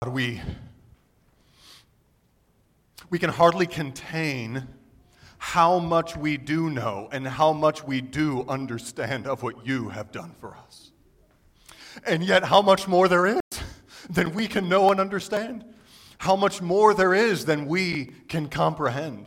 We can hardly contain how much we do know and how much we do understand of what you have done for us. And yet how much more there is than we can know and understand. How much more there is than we can comprehend.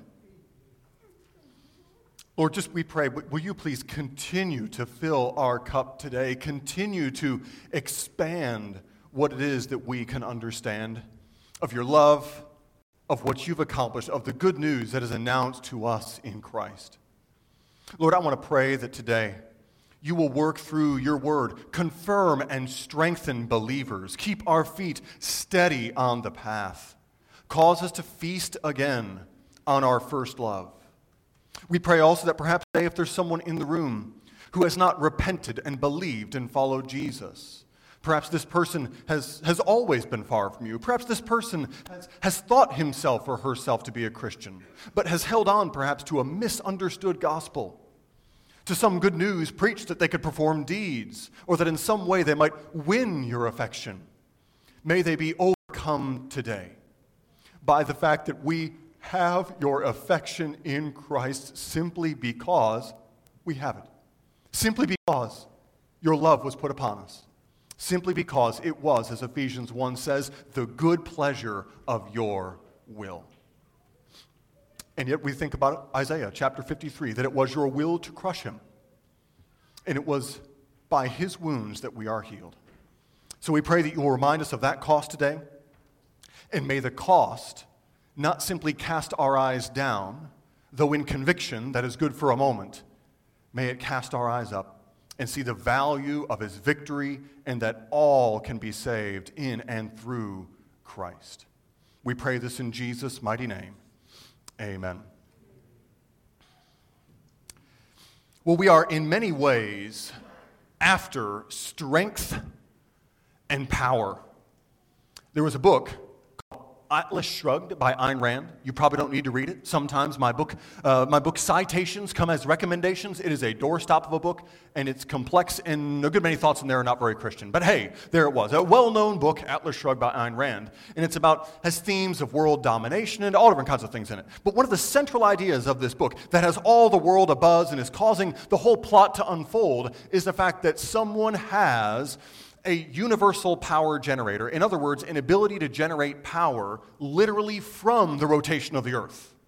Lord, just we pray, will you please continue to fill our cup today, continue to expand what it is that we can understand of your love, of what you've accomplished, of the good news that is announced to us in Christ. Lord, I want to pray that today you will work through your word, confirm and strengthen believers, keep our feet steady on the path, cause us to feast again on our first love. We pray also that perhaps today if there's someone in the room who has not repented and believed and followed Jesus, perhaps this person has always been far from you. Perhaps this person has thought himself or herself to be a Christian, but has held on perhaps to a misunderstood gospel, to some good news preached that they could perform deeds, or that in some way they might win your affection. May they be overcome today by the fact that we have your affection in Christ simply because we have it. Simply because your love was put upon us. Simply because it was, as Ephesians 1 says, the good pleasure of your will. And yet we think about Isaiah chapter 53, that it was your will to crush him. And it was by his wounds that we are healed. So we pray that you will remind us of that cost today. And may the cost not simply cast our eyes down, though in conviction that is good for a moment. May it cast our eyes up and see the value of his victory and that all can be saved in and through Christ. We pray this in Jesus' mighty name. Amen. Well, we are in many ways after strength and power. There was a book called Atlas Shrugged by Ayn Rand. You probably don't need to read it. Sometimes my book citations come as recommendations. It is a doorstop of a book, and it's complex, and a good many thoughts in there are not very Christian. But hey, there it was. A well-known book, Atlas Shrugged by Ayn Rand, and has themes of world domination and all different kinds of things in it. But one of the central ideas of this book that has all the world abuzz and is causing the whole plot to unfold is the fact that someone has a universal power generator. In other words, an ability to generate power literally from the rotation of the earth.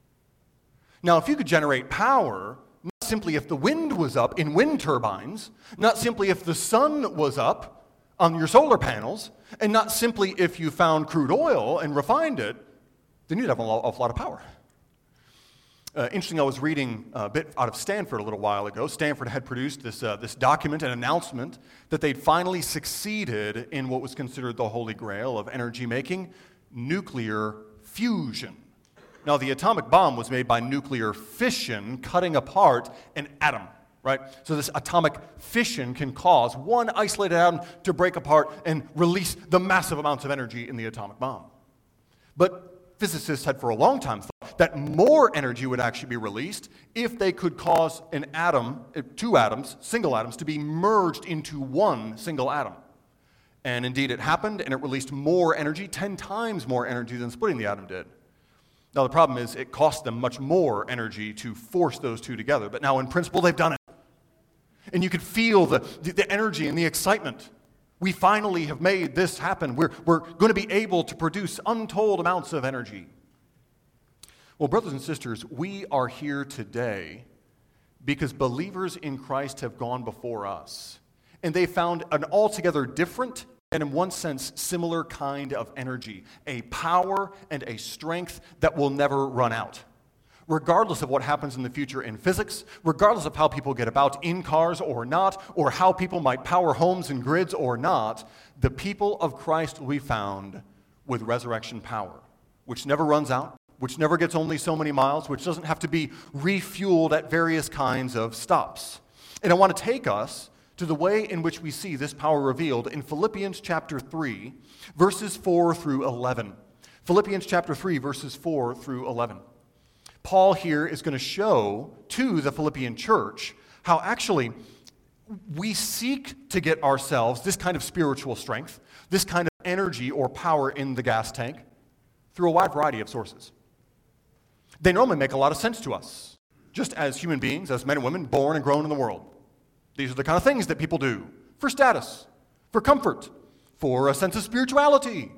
Now, if you could generate power, not simply if the wind was up in wind turbines, not simply if the sun was up on your solar panels, and not simply if you found crude oil and refined it, then you'd have an awful lot of power. Interesting, I was reading a bit out of Stanford a little while ago. Stanford had produced this document, an announcement, that they'd finally succeeded in what was considered the holy grail of energy making, nuclear fusion. Now, the atomic bomb was made by nuclear fission, cutting apart an atom, right? So this atomic fission can cause one isolated atom to break apart and release the massive amounts of energy in the atomic bomb. But physicists had for a long time thought that more energy would actually be released if they could cause an atom, two atoms, single atoms, to be merged into one single atom. And indeed it happened, and it released more energy, 10 times more energy than splitting the atom did. Now the problem is it cost them much more energy to force those two together, but now in principle they've done it. And you could feel the energy and the excitement. We finally have made this happen. We're going to be able to produce untold amounts of energy. Well, brothers and sisters, we are here today because believers in Christ have gone before us. And they found an altogether different and in one sense similar kind of energy, a power and a strength that will never run out. Regardless of what happens in the future in physics, regardless of how people get about in cars or not, or how people might power homes and grids or not, the people of Christ will be found with resurrection power, which never runs out, which never gets only so many miles, which doesn't have to be refueled at various kinds of stops. And I want to take us to the way in which we see this power revealed in Philippians chapter 3, verses 4 through 11. Philippians chapter 3, verses 4 through 11. Paul here is going to show to the Philippian church how actually we seek to get ourselves this kind of spiritual strength, this kind of energy or power in the gas tank through a wide variety of sources. They normally make a lot of sense to us, just as human beings, as men and women born and grown in the world. These are the kind of things that people do for status, for comfort, for a sense of spirituality.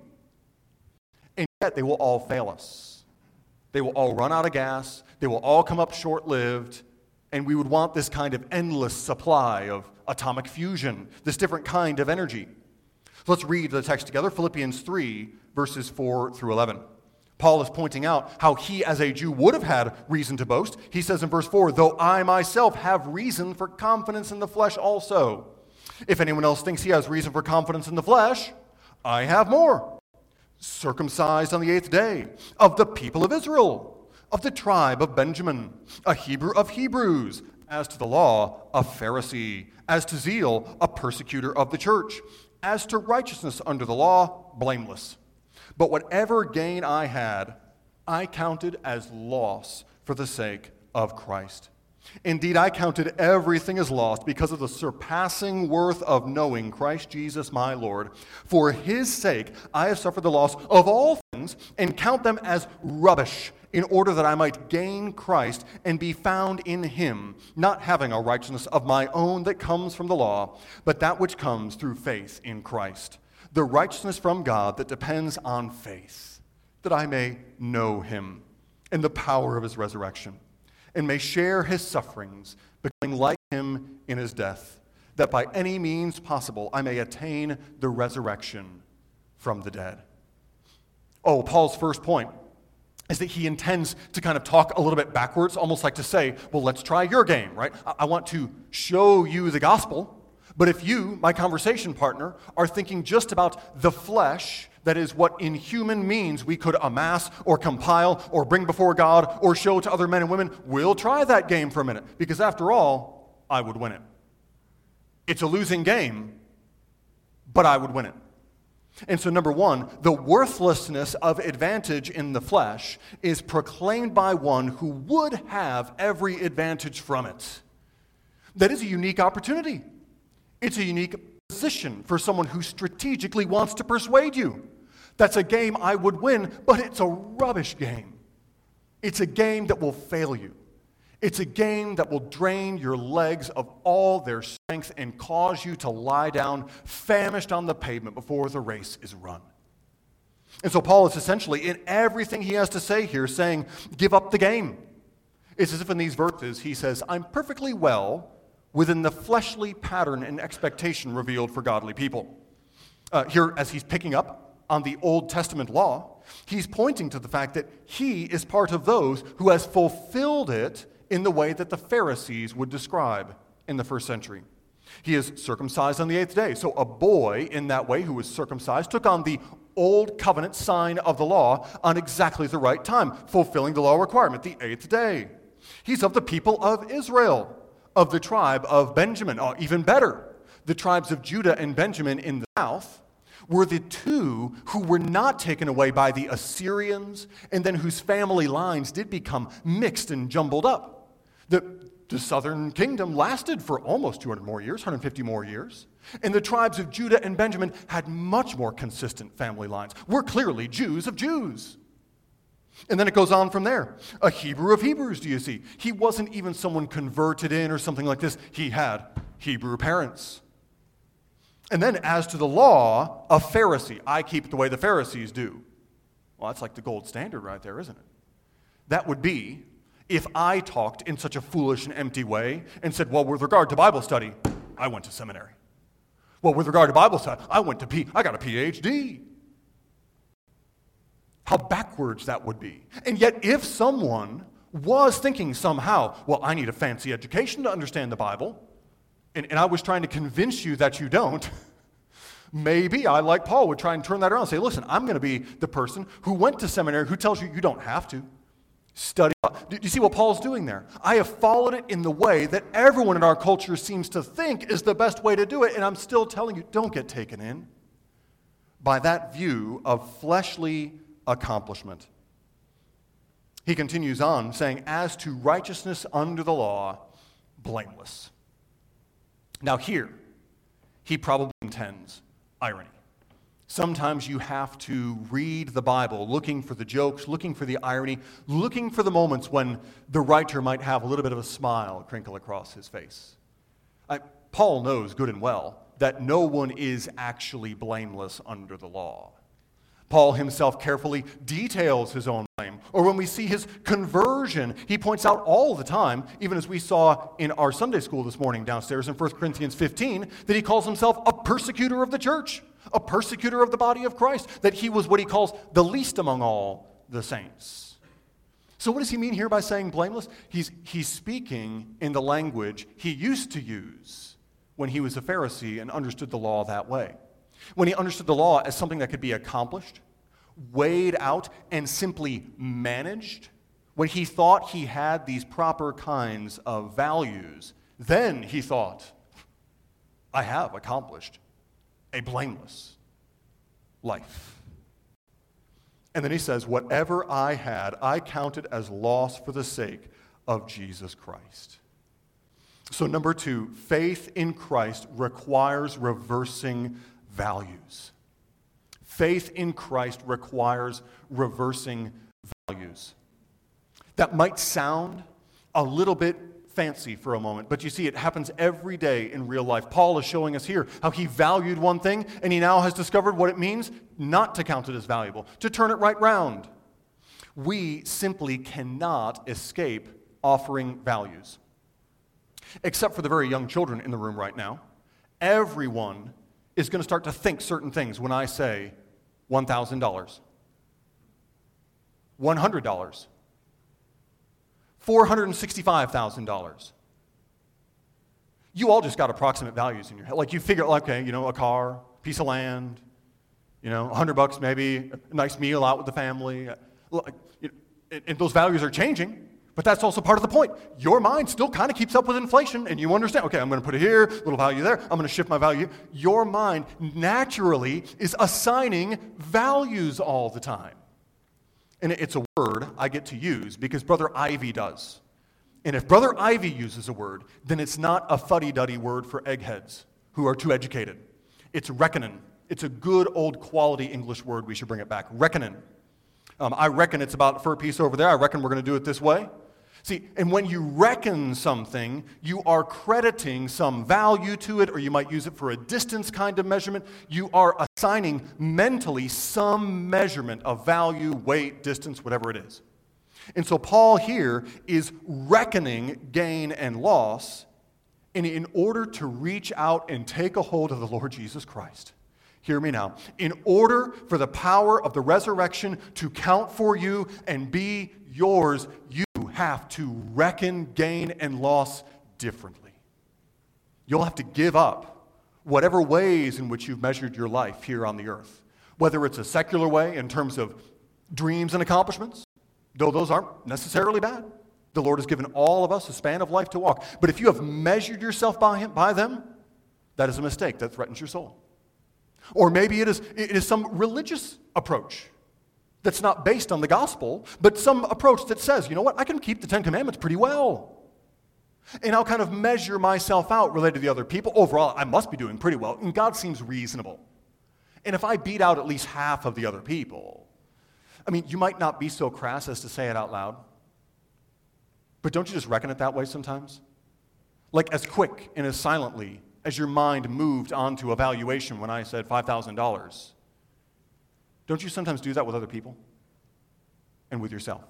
And yet they will all fail us. They will all run out of gas. They will all come up short-lived. And we would want this kind of endless supply of atomic fusion, this different kind of energy. So let's read the text together, Philippians 3, verses 4 through 11. Paul is pointing out how he, as a Jew, would have had reason to boast. He says in verse 4, "Though I myself have reason for confidence in the flesh also. If anyone else thinks he has reason for confidence in the flesh, I have more. Circumcised on the 8th day, of the people of Israel, of the tribe of Benjamin, a Hebrew of Hebrews, as to the law, a Pharisee, as to zeal, a persecutor of the church, as to righteousness under the law, blameless. But whatever gain I had, I counted as loss for the sake of Christ. Indeed, I counted everything as lost because of the surpassing worth of knowing Christ Jesus my Lord. For his sake, I have suffered the loss of all things and count them as rubbish, in order that I might gain Christ and be found in him, not having a righteousness of my own that comes from the law, but that which comes through faith in Christ, the righteousness from God that depends on faith, that I may know him and the power of his resurrection, and may share his sufferings, becoming like him in his death, that by any means possible I may attain the resurrection from the dead." Oh, Paul's first point is that he intends to kind of talk a little bit backwards, almost like to say, well, let's try your game, right? I want to show you the gospel, but if you, my conversation partner, are thinking just about the flesh, that is what in human means we could amass or compile or bring before God or show to other men and women, we'll try that game for a minute, because after all, I would win it. It's a losing game, but I would win it. And so, number one, the worthlessness of advantage in the flesh is proclaimed by one who would have every advantage from it. That is a unique opportunity. It's a unique position for someone who strategically wants to persuade you. That's a game I would win, but it's a rubbish game. It's a game that will fail you. It's a game that will drain your legs of all their strength and cause you to lie down famished on the pavement before the race is run. And so Paul is essentially, in everything he has to say here, saying, give up the game. It's as if in these verses he says, I'm perfectly well within the fleshly pattern and expectation revealed for godly people. Here, as he's picking up on the Old Testament law, he's pointing to the fact that he is part of those who has fulfilled it in the way that the Pharisees would describe in the first century. He is circumcised on the 8th day. So a boy in that way who was circumcised took on the old covenant sign of the law on exactly the right time, fulfilling the law requirement, the 8th day. He's of the people of Israel, of the tribe of Benjamin. Oh, even better, the tribes of Judah and Benjamin in the south were the two who were not taken away by the Assyrians and then whose family lines did become mixed and jumbled up. The southern kingdom lasted for almost 200 more years, 150 more years. And the tribes of Judah and Benjamin had much more consistent family lines. We're clearly Jews of Jews. And then it goes on from there. A Hebrew of Hebrews, do you see? He wasn't even someone converted in or something like this. He had Hebrew parents. And then as to the law, a Pharisee. I keep it the way the Pharisees do. Well, that's like the gold standard right there, isn't it? That would be if I talked in such a foolish and empty way and said, well, with regard to Bible study, I went to seminary. Well, with regard to Bible study, I got a PhD. How backwards that would be. And yet if someone was thinking somehow, well, I need a fancy education to understand the Bible, and I was trying to convince you that you don't, maybe I, like Paul, would try and turn that around and say, listen, I'm going to be the person who went to seminary who tells you you don't have to. Study. Do you see what Paul's doing there? I have followed it in the way that everyone in our culture seems to think is the best way to do it, and I'm still telling you, don't get taken in by that view of fleshly accomplishment. He continues on saying, as to righteousness under the law, blameless. Now here, he probably intends irony. Sometimes you have to read the Bible looking for the jokes, looking for the irony, looking for the moments when the writer might have a little bit of a smile crinkle across his face. Paul knows good and well that no one is actually blameless under the law. Paul himself carefully details his own blame. Or when we see his conversion, he points out all the time, even as we saw in our Sunday school this morning downstairs in 1 Corinthians 15, that he calls himself a persecutor of the church, a persecutor of the body of Christ, that he was what he calls the least among all the saints. So what does he mean here by saying blameless? He's speaking in the language he used to use when he was a Pharisee and understood the law that way. When he understood the law as something that could be accomplished, weighed out, and simply managed, when he thought he had these proper kinds of values, then he thought, I have accomplished a blameless life. And then he says, whatever I had, I counted as loss for the sake of Jesus Christ. So number 2, faith in Christ requires reversing values. Faith in Christ requires reversing values. That might sound a little bit fancy for a moment, but you see, it happens every day in real life. Paul is showing us here how he valued one thing, and he now has discovered what it means not to count it as valuable, to turn it right round. We simply cannot escape offering values. Except for the very young children in the room right now, everyone is going to start to think certain things when I say $1,000, $100, $465,000. You all just got approximate values in your head. Like you figure, okay, a car, piece of land, $100 maybe, a nice meal out with the family. And those values are changing. But that's also part of the point. Your mind still kind of keeps up with inflation, and you understand, okay, I'm going to put it here, little value there, I'm going to shift my value. Your mind naturally is assigning values all the time. And it's a word I get to use because Brother Ivy does. And if Brother Ivy uses a word, then it's not a fuddy-duddy word for eggheads who are too educated. It's reckoning. It's a good old quality English word. We should bring it back. Reckoning. I reckon it's about for a piece over there. I reckon we're going to do it this way. See, and when you reckon something, you are crediting some value to it, or you might use it for a distance kind of measurement. You are assigning mentally some measurement of value, weight, distance, whatever it is. And so Paul here is reckoning gain and loss, and in order to reach out and take a hold of the Lord Jesus Christ. Hear me now. In order for the power of the resurrection to count for you and be yours, you have to reckon gain and loss differently. You'll have to give up whatever ways in which you've measured your life here on the earth. Whether it's a secular way in terms of dreams and accomplishments, though those aren't necessarily bad. The Lord has given all of us a span of life to walk. But if you have measured yourself by them, that is a mistake that threatens your soul. Or maybe it is some religious approach that's not based on the gospel, but some approach that says, you know what, I can keep the Ten Commandments pretty well. And I'll kind of measure myself out related to the other people. Overall, I must be doing pretty well, and God seems reasonable. And if I beat out at least half of the other people, you might not be so crass as to say it out loud, but don't you just reckon it that way sometimes? Like as quick and as silently as your mind moved onto evaluation when I said $5,000. Don't you sometimes do that with other people and with yourself?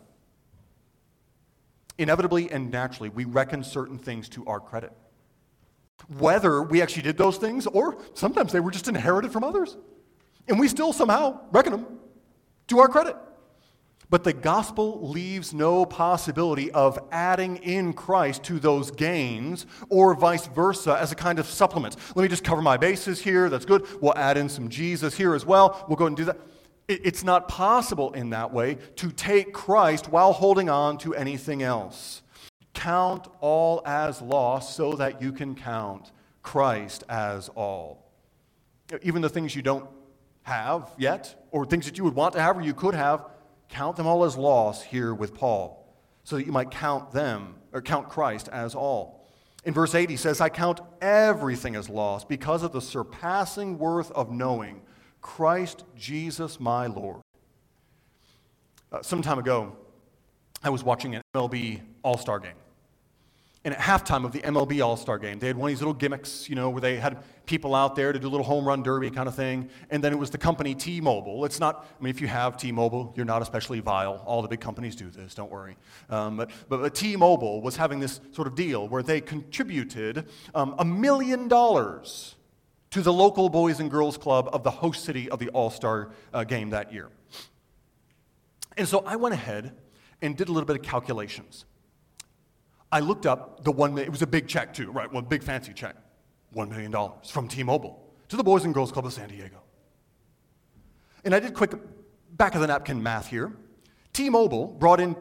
Inevitably and naturally, we reckon certain things to our credit. Whether we actually did those things or sometimes they were just inherited from others. And we still somehow reckon them to our credit. But the gospel leaves no possibility of adding in Christ to those gains or vice versa as a kind of supplement. Let me just cover my bases here. That's good. We'll add in some Jesus here as well. We'll go and do that. It's not possible in that way to take Christ while holding on to anything else. Count all as loss so that you can count Christ as all. Even the things you don't have yet, or things that you would want to have or you could have, count them all as loss here with Paul, so that you might count them, or count Christ as all. In verse 8, he says, I count everything as loss because of the surpassing worth of knowing Christ Jesus my Lord. Some time ago, I was watching an MLB All-Star game. And at halftime of the MLB All-Star game, they had one of these little gimmicks, where they had people out there to do a little home run derby kind of thing. And then it was the company T-Mobile. It's not, if you have T-Mobile, you're not especially vile. All the big companies do this, don't worry. But T-Mobile was having this sort of deal where they contributed $1 million to the local Boys and Girls Club of the host city of the All-Star game that year. And so I went ahead and did a little bit of calculations. I looked up it was a big check too, right? One big fancy check. $1 million from T-Mobile to the Boys and Girls Club of San Diego. And I did quick back of the napkin math here. T-Mobile brought in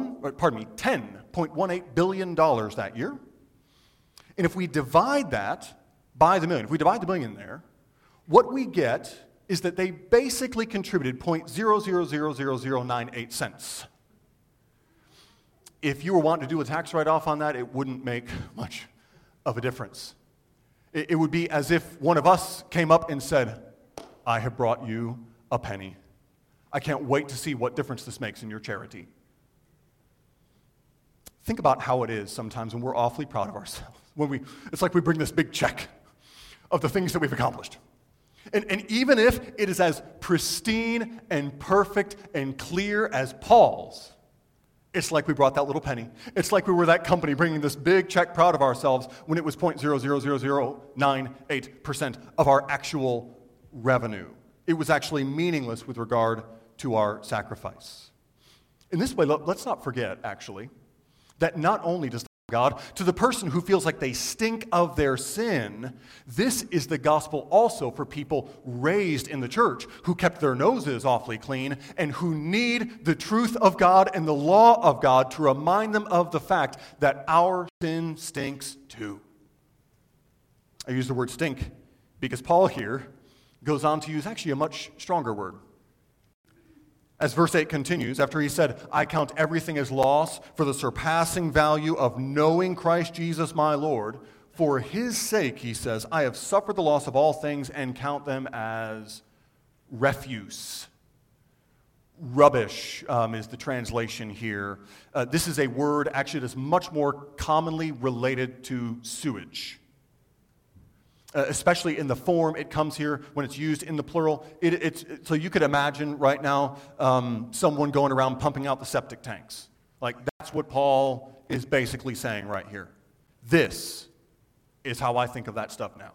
$10.18 billion that year. And if we divide that by the million, if we divide the million there, what we get is that they basically contributed 0.000098 cents. If you were wanting to do a tax write-off on that, it wouldn't make much of a difference. It would be as if one of us came up and said, I have brought you a penny. I can't wait to see what difference this makes in your charity. Think about how it is sometimes when we're awfully proud of ourselves. It's like we bring this big check of the things that we've accomplished. And even if it is as pristine and perfect and clear as Paul's, it's like we brought that little penny. It's like we were that company bringing this big check proud of ourselves when it was 0.00098% of our actual revenue. It was actually meaningless with regard to our sacrifice. In this way, let's not forget, actually, that not only does God, to the person who feels like they stink of their sin, this is the gospel also for people raised in the church who kept their noses awfully clean and who need the truth of God and the law of God to remind them of the fact that our sin stinks too. I use the word stink because Paul here goes on to use actually a much stronger word. As verse 8 continues, after he said, I count everything as loss for the surpassing value of knowing Christ Jesus my Lord. For his sake, he says, I have suffered the loss of all things and count them as refuse. Rubbish is the translation here. This is a word actually that is much more commonly related to sewage. Especially in the form it comes here when it's used in the plural. So you could imagine right now someone going around pumping out the septic tanks. Like that's what Paul is basically saying right here. This is how I think of that stuff now.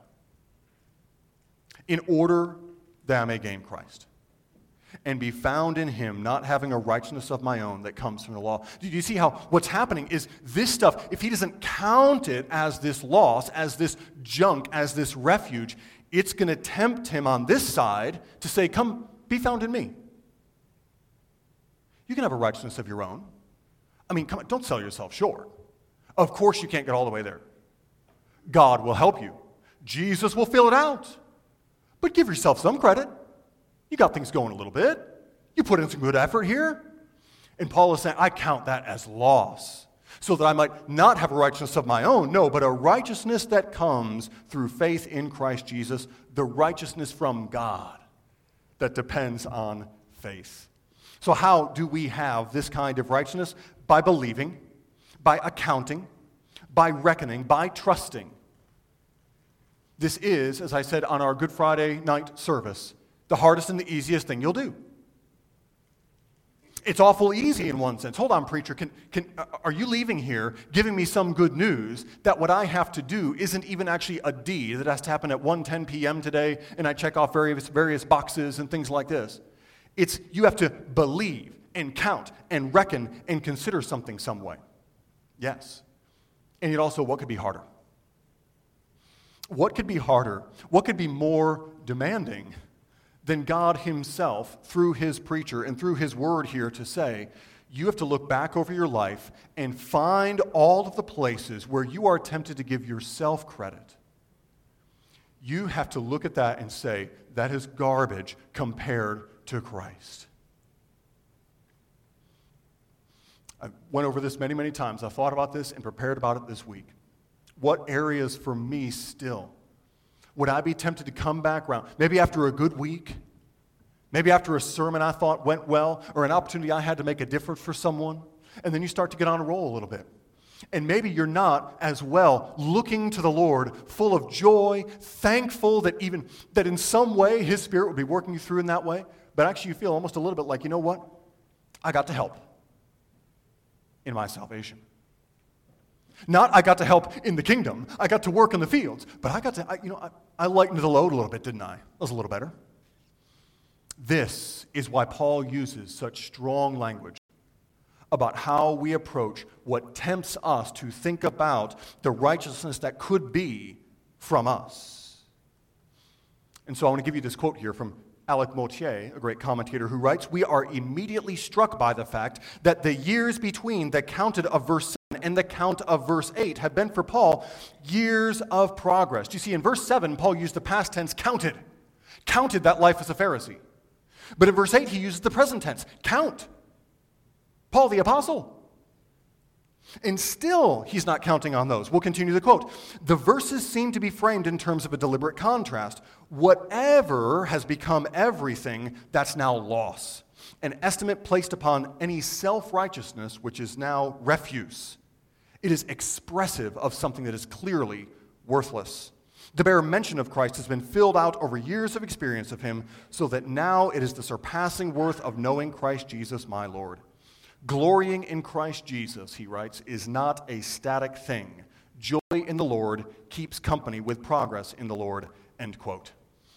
In order that I may gain Christ and be found in him, not having a righteousness of my own that comes from the law. Do you see how what's happening is this stuff, if he doesn't count it as this loss, as this junk, as this refuge, it's going to tempt him on this side to say, come, be found in me. You can have a righteousness of your own. Come on, don't sell yourself short. Of course you can't get all the way there. God will help you. Jesus will fill it out. But give yourself some credit. You got things going a little bit. You put in some good effort here. And Paul is saying, I count that as loss, so that I might not have a righteousness of my own, no, but a righteousness that comes through faith in Christ Jesus, the righteousness from God that depends on faith. So how do we have this kind of righteousness? By believing, by accounting, by reckoning, by trusting. This is, as I said on our Good Friday night service, the hardest and the easiest thing you'll do. It's awful easy in one sense. Hold on, preacher. Are you leaving here giving me some good news that what I have to do isn't even actually a deed that has to happen at 1:10 p.m. today, and I check off various boxes and things like this? It's you have to believe and count and reckon and consider something some way. Yes. And yet also, what could be harder? What could be harder? What could be more demanding than God himself, through his preacher and through his word here, to say, you have to look back over your life and find all of the places where you are tempted to give yourself credit. You have to look at that and say, that is garbage compared to Christ. I went over this many, many times. I thought about this and prepared about it this week. What areas for me still? Would I be tempted to come back around? Maybe after a good week, maybe after a sermon I thought went well, or an opportunity I had to make a difference for someone, and then you start to get on a roll a little bit. And maybe you're not as well looking to the Lord, full of joy, thankful that in some way His Spirit would be working you through in that way, but actually you feel almost a little bit like, you know what? I got to help in my salvation. Not I got to help in the kingdom. I got to work in the fields. But I lightened the load a little bit, didn't I? That was a little better. This is why Paul uses such strong language about how we approach what tempts us to think about the righteousness that could be from us. And so I want to give you this quote here from Alec Mottier, a great commentator, who writes, "We are immediately struck by the fact that the years between the counted of verse 7 and the count of verse 8 have been for Paul years of progress." Do you see, in verse 7, Paul used the past tense, counted that life as a Pharisee. But in verse 8, he uses the present tense, count. Paul the apostle. And still, he's not counting on those. We'll continue the quote. "The verses seem to be framed in terms of a deliberate contrast. Whatever has become everything, that's now loss. An estimate placed upon any self-righteousness, which is now refuse. It is expressive of something that is clearly worthless. The bare mention of Christ has been filled out over years of experience of Him, so that now it is the surpassing worth of knowing Christ Jesus my Lord. Glorying in Christ Jesus," he writes, "is not a static thing. Joy in the Lord keeps company with progress in the Lord," end quote.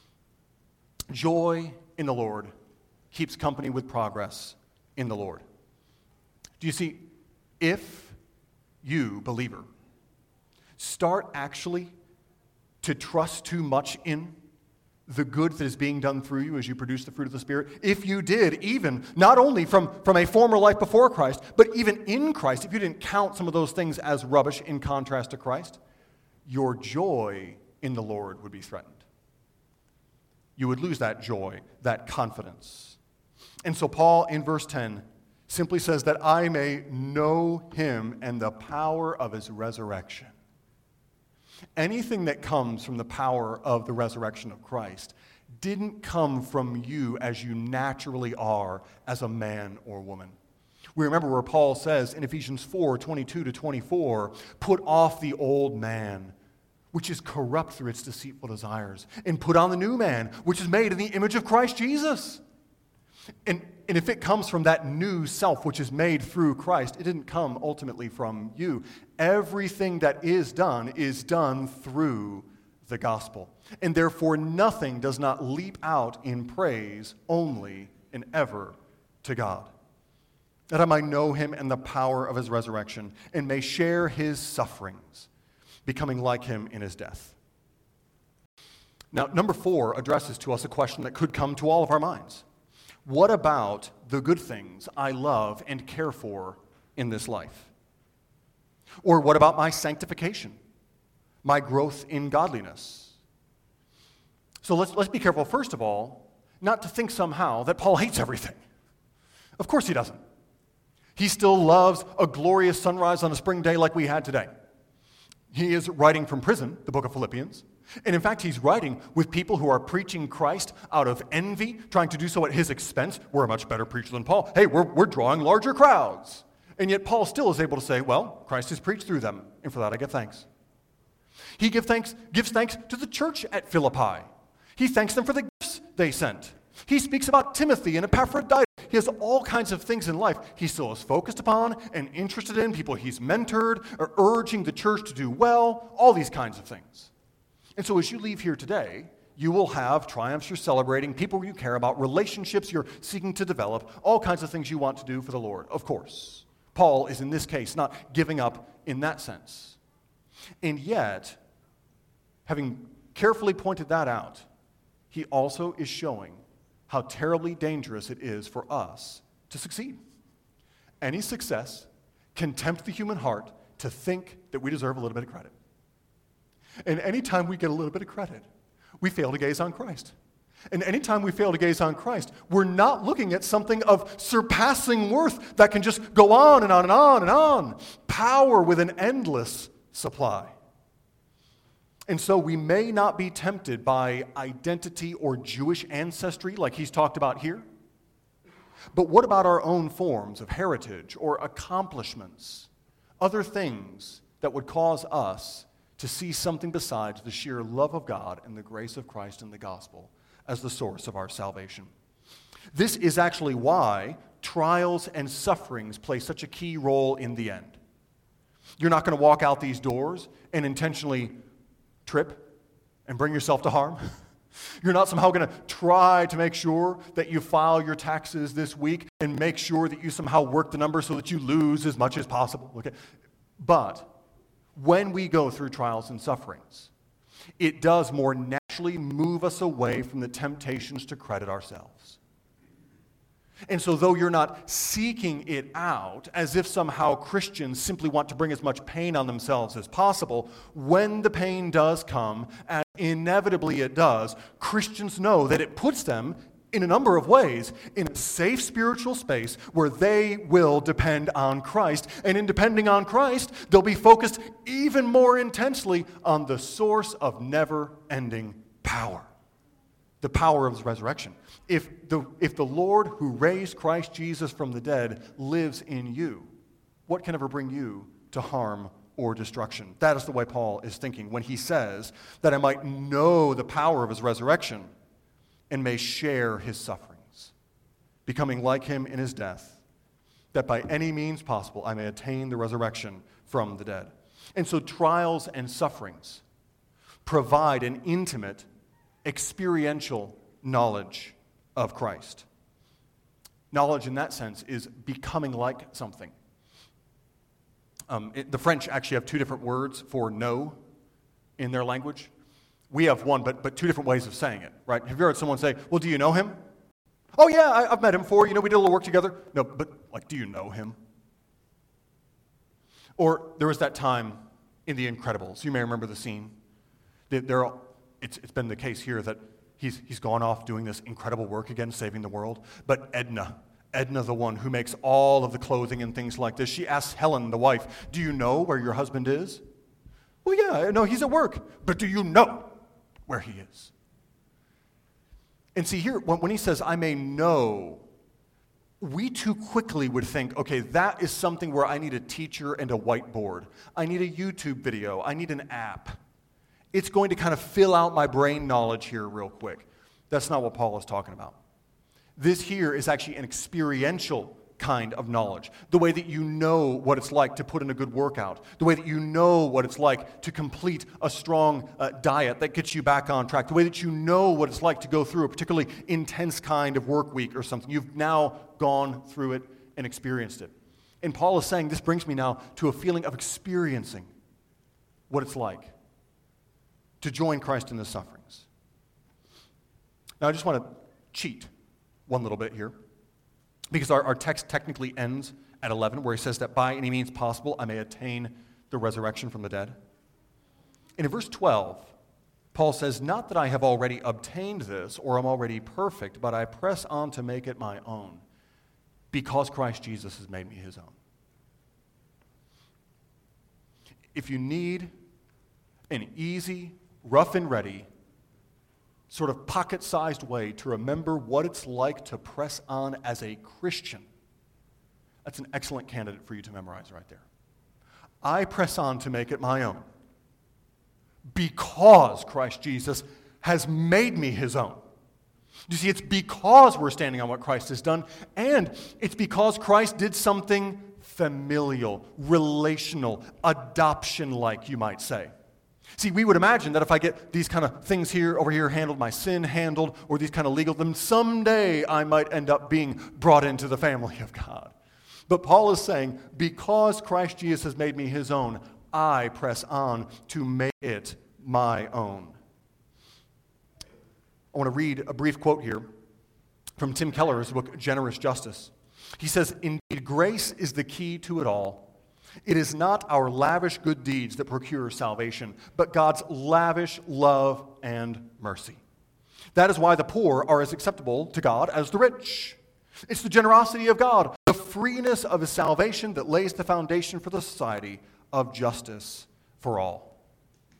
Joy in the Lord keeps company with progress in the Lord. Do you see, if you, believer, start actually to trust too much in the good that is being done through you as you produce the fruit of the Spirit, if you did, even not only from a former life before Christ, but even in Christ, if you didn't count some of those things as rubbish in contrast to Christ, your joy in the Lord would be threatened. You would lose that joy, that confidence. And so Paul, in verse 10, simply says that I may know Him and the power of His resurrection. Anything that comes from the power of the resurrection of Christ didn't come from you as you naturally are as a man or woman. We remember where Paul says in Ephesians 4:22-24, "Put off the old man, which is corrupt through its deceitful desires, and put on the new man, which is made in the image of Christ Jesus." And if it comes from that new self which is made through Christ, it didn't come ultimately from you. Everything that is done through the gospel. And therefore nothing does not leap out in praise only and ever to God. That I might know Him and the power of His resurrection, and may share His sufferings, becoming like Him in His death. Now, number 4 addresses to us a question that could come to all of our minds. What about the good things I love and care for in this life? Or what about my sanctification, my growth in godliness? So let's be careful, first of all, not to think somehow that Paul hates everything. Of course he doesn't. He still loves a glorious sunrise on a spring day like we had today. He is writing from prison, the book of Philippians. And in fact, he's writing with people who are preaching Christ out of envy, trying to do so at his expense. We're a much better preacher than Paul. Hey, we're drawing larger crowds. And yet Paul still is able to say, well, Christ has preached through them, and for that I give thanks. He gives thanks to the church at Philippi. He thanks them for the gifts they sent. He speaks about Timothy and Epaphroditus. He has all kinds of things in life he still is focused upon and interested in, people he's mentored, or urging the church to do well, all these kinds of things. And so as you leave here today, you will have triumphs you're celebrating, people you care about, relationships you're seeking to develop, all kinds of things you want to do for the Lord, of course. Paul is, in this case, not giving up in that sense. And yet, having carefully pointed that out, he also is showing how terribly dangerous it is for us to succeed. Any success can tempt the human heart to think that we deserve a little bit of credit. And anytime we get a little bit of credit, we fail to gaze on Christ. And anytime we fail to gaze on Christ, we're not looking at something of surpassing worth that can just go on and on and on and on. Power with an endless supply. And so we may not be tempted by identity or Jewish ancestry like he's talked about here. But what about our own forms of heritage or accomplishments, other things that would cause us to see something besides the sheer love of God and the grace of Christ and the gospel as the source of our salvation? This is actually why trials and sufferings play such a key role in the end. You're not going to walk out these doors and intentionally trip and bring yourself to harm. You're not somehow going to try to make sure that you file your taxes this week and make sure that you somehow work the numbers so that you lose as much as possible. Okay? But when we go through trials and sufferings, it does more naturally move us away from the temptations to credit ourselves. And so though you're not seeking it out as if somehow Christians simply want to bring as much pain on themselves as possible, when the pain does come, as inevitably it does, Christians know that it puts them in a number of ways in a safe spiritual space where they will depend on Christ. And in depending on Christ, they'll be focused even more intensely on the source of never-ending power. The power of his resurrection. If the Lord who raised Christ Jesus from the dead lives in you, what can ever bring you to harm or destruction? That is the way Paul is thinking when he says that I might know the power of his resurrection and may share his sufferings, becoming like him in his death, that by any means possible I may attain the resurrection from the dead. And so trials and sufferings provide an intimate, experiential knowledge of Christ. Knowledge in that sense is becoming like something. The French actually have two different words for know in their language. We have one, but two different ways of saying it, right? Have you heard someone say, well, do you know him? Oh, yeah, I've met him before. We did a little work together. No, but, do you know him? Or there was that time in The Incredibles. You may remember the scene. It's been the case here that he's gone off doing this incredible work again, saving the world. But Edna, the one who makes all of the clothing and things like this, she asks Helen, the wife, do you know where your husband is? Well, yeah, no, he's at work. But do you know where he is? And see here, when he says, I may know, we too quickly would think, okay, that is something where I need a teacher and a whiteboard. I need a YouTube video. I need an app. It's going to kind of fill out my brain knowledge here real quick. That's not what Paul is talking about. This here is actually an experiential kind of knowledge. The way that you know what it's like to put in a good workout. The way that you know what it's like to complete a strong diet that gets you back on track. The way that you know what it's like to go through a particularly intense kind of work week or something. You've now gone through it and experienced it. And Paul is saying, this brings me now to a feeling of experiencing what it's like to join Christ in the sufferings. Now, I just want to cheat one little bit here, because our text technically ends at 11, where he says that by any means possible I may attain the resurrection from the dead. And in verse 12, Paul says, not that I have already obtained this or am already perfect, but I press on to make it my own, because Christ Jesus has made me his own. If you need an easy, rough and ready, sort of pocket-sized way to remember what it's like to press on as a Christian, that's an excellent candidate for you to memorize right there. I press on to make it my own because Christ Jesus has made me his own. You see, it's because we're standing on what Christ has done, and it's because Christ did something familial, relational, adoption-like, you might say. See, we would imagine that if I get these kind of things here, over here handled, my sin handled, or these kind of legal, then someday I might end up being brought into the family of God. But Paul is saying, because Christ Jesus has made me his own, I press on to make it my own. I want to read a brief quote here from Tim Keller's book, Generous Justice. He says, indeed, grace is the key to it all. It is not our lavish good deeds that procure salvation, but God's lavish love and mercy. That is why the poor are as acceptable to God as the rich. It's the generosity of God, the freeness of his salvation that lays the foundation for the society of justice for all.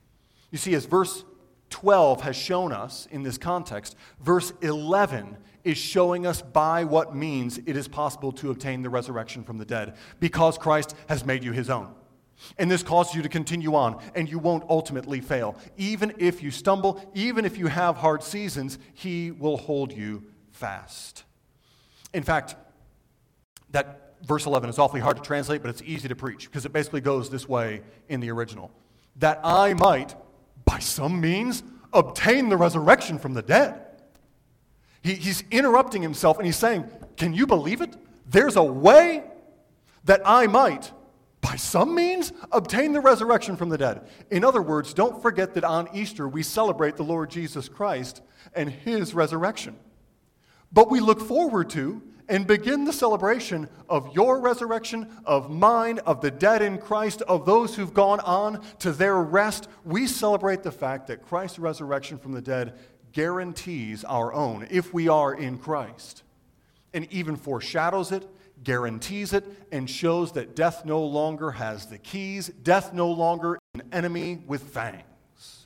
You see, as verse 12 has shown us in this context, verse 11 is showing us by what means it is possible to obtain the resurrection from the dead, because Christ has made you his own. And this causes you to continue on, and you won't ultimately fail. Even if you stumble, even if you have hard seasons, he will hold you fast. In fact, that verse 11 is awfully hard to translate, but it's easy to preach, because it basically goes this way in the original. That I might, by some means, obtain the resurrection from the dead. He's interrupting himself, and he's saying, can you believe it? There's a way that I might, by some means, obtain the resurrection from the dead. In other words, don't forget that on Easter we celebrate the Lord Jesus Christ and his resurrection. But we look forward to and begin the celebration of your resurrection, of mine, of the dead in Christ, of those who've gone on to their rest. We celebrate the fact that Christ's resurrection from the dead guarantees our own if we are in Christ, and even foreshadows it, guarantees it, and shows that death no longer has the keys, death no longer is an enemy with fangs.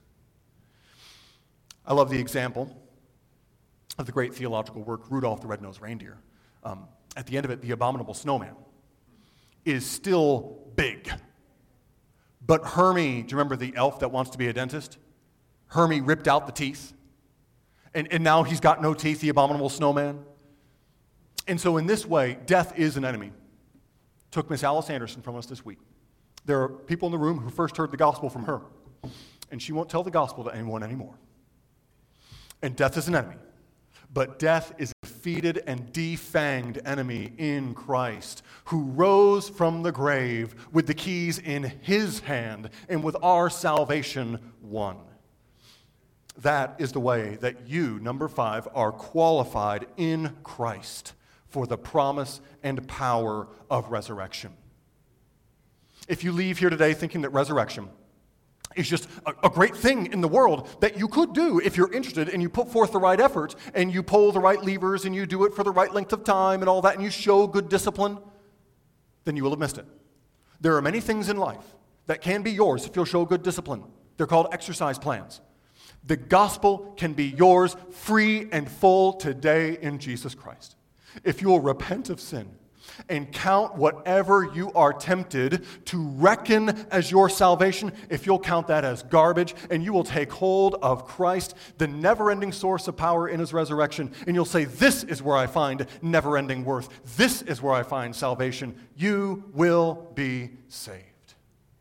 I love the example of the great theological work, Rudolph the Red-Nosed Reindeer. At the end of it, the abominable snowman is still big. But Hermie, do you remember the elf that wants to be a dentist? Hermie ripped out the teeth. And now he's got no teeth, the abominable snowman. And so in this way, death is an enemy. Took Miss Alice Anderson from us this week. There are people in the room who first heard the gospel from her. And she won't tell the gospel to anyone anymore. And death is an enemy. But death is a defeated and defanged enemy in Christ, who rose from the grave with the keys in his hand and with our salvation won. That is the way that you, number 5, are qualified in Christ for the promise and power of resurrection. If you leave here today thinking that resurrection is just a great thing in the world that you could do if you're interested and you put forth the right effort and you pull the right levers and you do it for the right length of time and all that and you show good discipline, then you will have missed it. There are many things in life that can be yours if you'll show good discipline. They're called exercise plans. The gospel can be yours free and full today in Jesus Christ. If you will repent of sin and count whatever you are tempted to reckon as your salvation, if you'll count that as garbage, and you will take hold of Christ, the never-ending source of power in his resurrection, and you'll say, this is where I find never-ending worth. This is where I find salvation. You will be saved.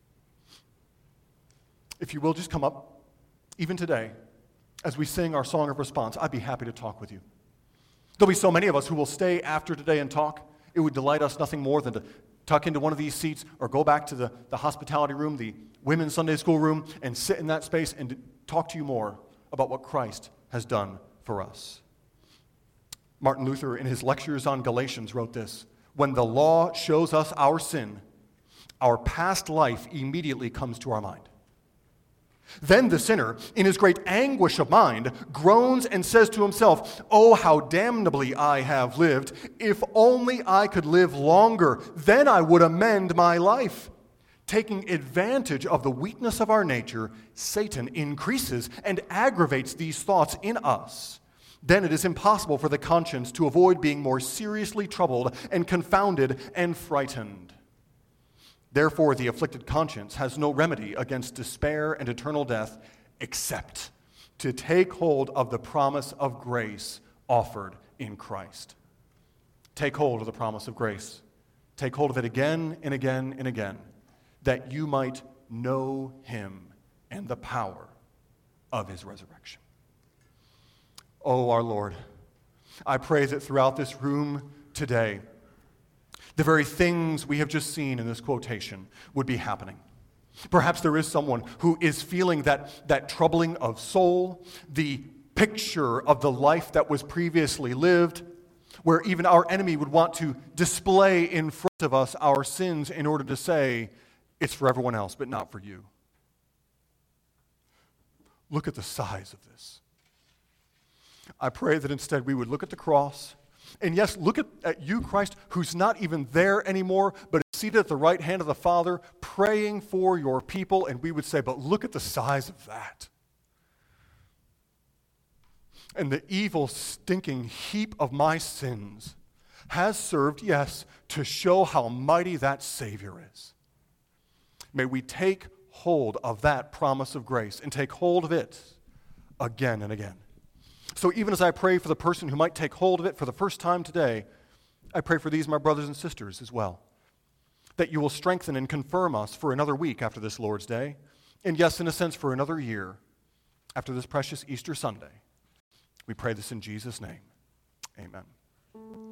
If you will just come up, even today, as we sing our song of response, I'd be happy to talk with you. There'll be so many of us who will stay after today and talk. It would delight us nothing more than to tuck into one of these seats or go back to the hospitality room, the women's Sunday school room, and sit in that space and talk to you more about what Christ has done for us. Martin Luther, in his lectures on Galatians, wrote this: when the law shows us our sin, our past life immediately comes to our mind. Then the sinner, in his great anguish of mind, groans and says to himself, oh, how damnably I have lived. If only I could live longer, then I would amend my life. Taking advantage of the weakness of our nature, Satan increases and aggravates these thoughts in us. Then it is impossible for the conscience to avoid being more seriously troubled and confounded and frightened. Therefore, the afflicted conscience has no remedy against despair and eternal death except to take hold of the promise of grace offered in Christ. Take hold of the promise of grace. Take hold of it again and again and again, that you might know him and the power of his resurrection. Oh, our Lord, I pray that throughout this room today, the very things we have just seen in this quotation would be happening. Perhaps there is someone who is feeling that troubling of soul, the picture of the life that was previously lived, where even our enemy would want to display in front of us our sins in order to say, it's for everyone else, but not for you. Look at the size of this. I pray that instead we would look at the cross And yes, look at you, Christ, who's not even there anymore, but is seated at the right hand of the Father, praying for your people. And we would say, but look at the size of that. And the evil, stinking heap of my sins has served, yes, to show how mighty that Savior is. May we take hold of that promise of grace and take hold of it again and again. So even as I pray for the person who might take hold of it for the first time today, I pray for these, my brothers and sisters, as well, that you will strengthen and confirm us for another week after this Lord's Day, and yes, in a sense, for another year after this precious Easter Sunday. We pray this in Jesus' name. Amen.